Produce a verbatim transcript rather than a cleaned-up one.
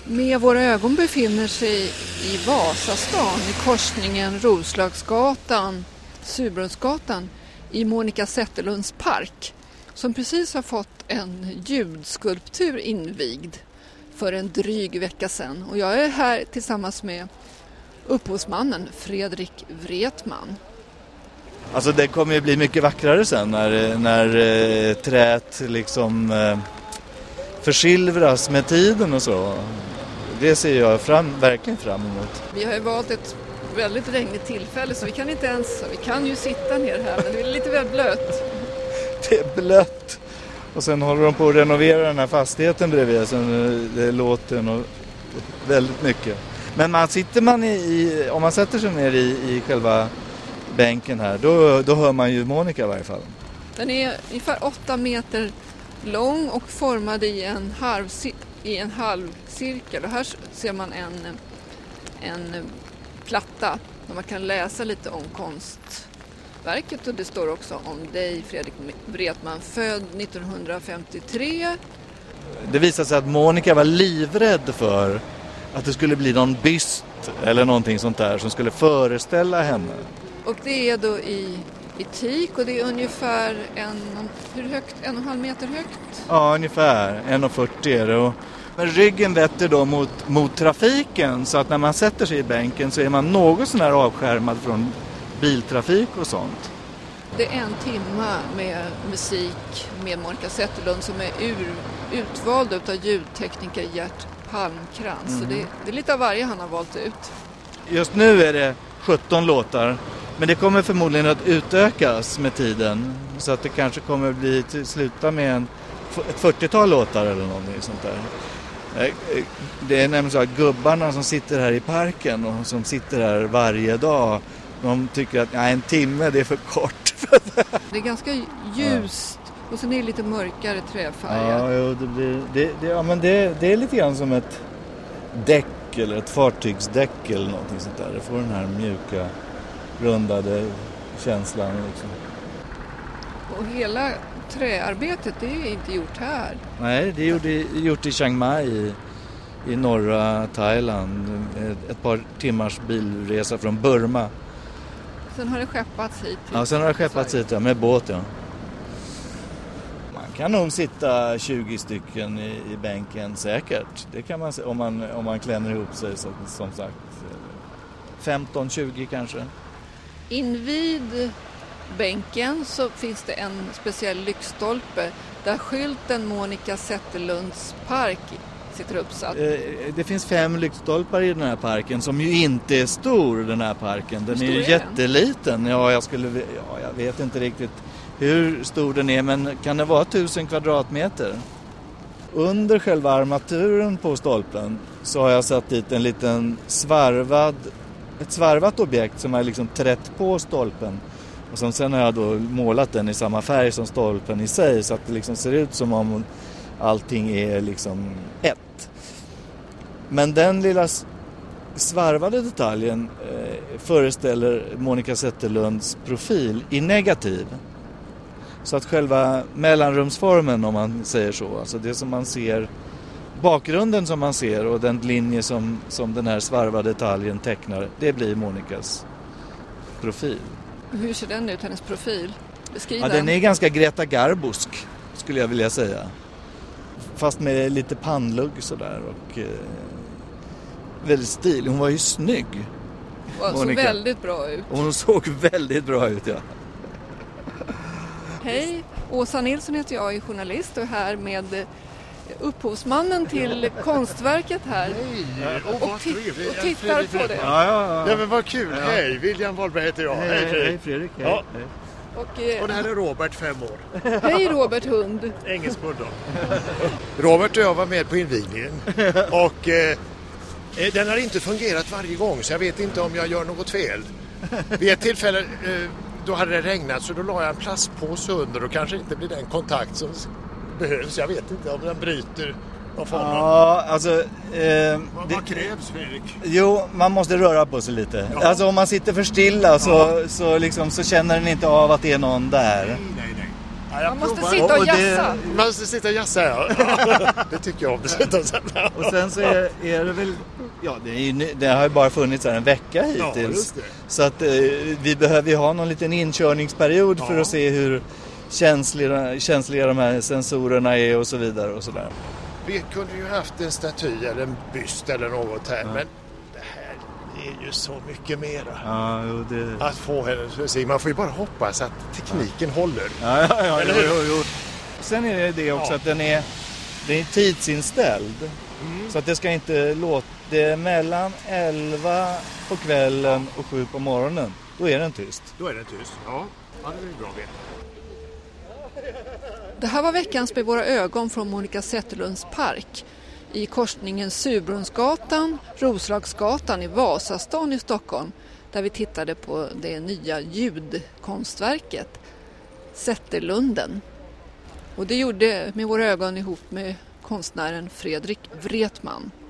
Med våra ögon befinner sig i Vasastan i korsningen Roslagsgatan, Surbrunnsgatan i Monica Zetterlunds park som precis har fått en ljudskulptur invigd för en dryg vecka sedan. Och jag är här tillsammans med upphovsmannen Fredrik Wretman. Alltså det kommer ju bli mycket vackrare sen när, när eh, träet liksom eh, försilvras med tiden och så. Det ser jag fram, verkligen fram emot. Vi har ju valt ett väldigt regnigt tillfälle så vi kan inte ens, vi kan ju sitta ner här men det är lite väl blött. Det är blött. Och sen håller de på att renovera den här fastigheten bredvid så det låter nog väldigt mycket. Men man sitter man i, i om man sätter sig ner i, i själva bänken här då, då hör man ju Monica i varje fall. Den är ungefär åtta meter lång och formad i en halv i en halvcirkel och här ser man en, en platta där man kan läsa lite om konstverket och det står också om dig Fredrik Wretman, född nittonhundrafemtiotre. Det visade sig att Monica var livrädd för att det skulle bli någon byst eller någonting sånt där som skulle föreställa henne. Och det är då i, i teak och det är ungefär en, hur högt, en och en halv meter högt? Ja, ungefär en komma fyrtio är det. Och, men ryggen vetter då mot, mot trafiken så att när man sätter sig i bänken så är man något sån här avskärmad från biltrafik och sånt. Det är en timme med musik med Monica Zetterlund som är ur, utvald av ljudtekniker Gert Palmkrans. Mm. Så det, det är lite av varje han har valt ut. Just nu är det sjutton låtar. Men det kommer förmodligen att utökas med tiden. Så att det kanske kommer att bli till sluta med en, ett fyrtiotal låtar eller någonting sånt där. Det är nämligen så att gubbarna som sitter här i parken och som sitter här varje dag, de tycker att ja, en timme det är för kort. Det är ganska ljust och sen är det lite mörkare träfärgat. Ja, jo, det, blir, det, det, ja men det, det är lite grann som ett däck eller ett fartygsdäck eller någonting sånt där. Det får den här mjuka rundade känslan liksom. Och hela träarbetet det är inte gjort här. Nej, det är gjort i, gjort i Chiang Mai i, i norra Thailand. Ett par timmars bilresa från Burma. Sen har det skeppats hit. Ja, sen har det skeppats hit ja, med båt ja. Man kan nog sitta tjugo stycken i, i bänken säkert. Det kan man om man om man klänner ihop sig så, som sagt. femton tjugo kanske. Invid bänken så finns det en speciell lyktstolpe där skylten Monica Zetterlunds park sitter uppsatt. Det finns fem lyktstolpar i den här parken som ju inte är stor den här parken. Den är ju är jätteliten. Ja, jag skulle ja, jag vet inte riktigt hur stor den är men kan det vara tusen kvadratmeter? Under själva armaturen på stolpen så har jag satt dit en liten svarvad ett svarvat objekt som är liksom trätt på stolpen. Och som sen har jag då målat den i samma färg som stolpen i sig så att det liksom ser ut som om allting är liksom ett. Men den lilla svarvade detaljen eh, föreställer Monica Zetterlunds profil i negativ. Så att själva mellanrumsformen om man säger så, alltså det som man ser, bakgrunden som man ser och den linje som, som den här svarvade detaljen tecknar, det blir Monicas profil. Hur ser den ut, hennes profil? Beskriv ja, den är ganska Greta Garbosk skulle jag vilja säga. Fast med lite pannlugg sådär och eh, väldigt stil. Hon var ju snygg. Hon såg väldigt bra ut. Hon såg väldigt bra ut, ja. Hej, Åsa Nilsson heter jag, är journalist och är här med upphovsmannen till konstverket här. Hej, och, och, t- och tittar på det. Ja, ja, ja. Ja, men vad kul. Ja. Hej, William Wahlberg heter jag. Hej, hej Fredrik. Hej, Fredrik. Hej. Ja. Hej. Och, eh, och det här är Robert, fem år. Hej Robert Hund. Engelsk bulldog. Robert och jag var med på invigningen. Och eh, den har inte fungerat varje gång så jag vet inte om jag gör något fel. Vid ett tillfälle eh, då hade det regnat så då la jag en plastpåse under och kanske inte blir den kontakt som behövs. Jag vet inte om den bryter någon form av... Ja, alltså... Eh, vad, det, vad krävs, Fredrik? Jo, man måste röra på sig lite. Ja. Alltså om man sitter för stilla så, ja. så, liksom, så känner den inte av att det är någon där. Nej, nej, nej. Ja, Man måste provar. sitta och Och det- jassa. Man måste sitta och jassa, ja. Det tycker jag om. Sitta och jassa. Och sen så är, är det väl, ja det, är ju, ny- det har ju bara funnits här en vecka Ja, hittills. just det. Så att eh, vi behöver ju ha någon liten inkörningsperiod Ja. för att se hur känsliga, känsliga de här sensorerna är och så vidare och sådär. Vi kunde ju haft en staty eller en byst eller något här, men det här är ju så mycket mera. Ja, jo, det... Att få henne att se. Man får ju bara hoppas att tekniken håller. Ja, ja, ja, Eller jo, hur? jo, jo. Sen är det det också Ja. att den är, den är tidsinställd. Mm. Så att det ska inte låta, det är mellan elva på kvällen och sju på morgonen. Då är den tyst. Då är den tyst. Ja, ja det är ju bra att veta. Det här var veckans Med våra ögon från Monica Zetterlunds park i korsningen Surbrunnsgatan, Roslagsgatan i Vasastan i Stockholm, där vi tittade på det nya ljudkonstverket Zetterlunden. Och det gjorde Med våra ögon ihop med konstnären Fredrik Wretman.